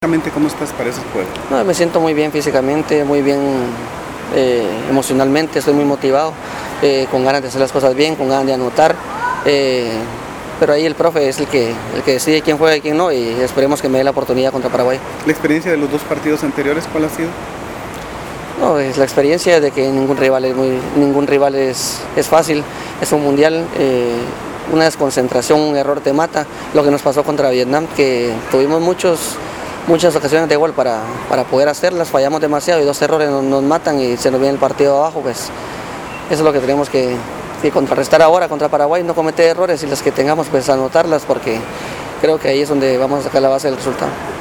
¿Cómo estás para ese juego? No, me siento muy bien físicamente, muy bien emocionalmente, estoy muy motivado, con ganas de hacer las cosas bien, con ganas de anotar, pero ahí el profe es el que decide quién juega y quién no, y esperemos que me dé la oportunidad contra Paraguay. ¿La experiencia de los dos partidos anteriores cuál ha sido? No, es la experiencia de que ningún rival es fácil, es un mundial, una desconcentración, un error te mata, lo que nos pasó contra Vietnam, que tuvimos muchas ocasiones de gol para poder hacerlas, fallamos demasiado y dos errores nos matan y se nos viene el partido abajo, pues eso es lo que tenemos que contrarrestar ahora contra Paraguay, no cometer errores y las que tengamos pues anotarlas, porque creo que ahí es donde vamos a sacar la base del resultado.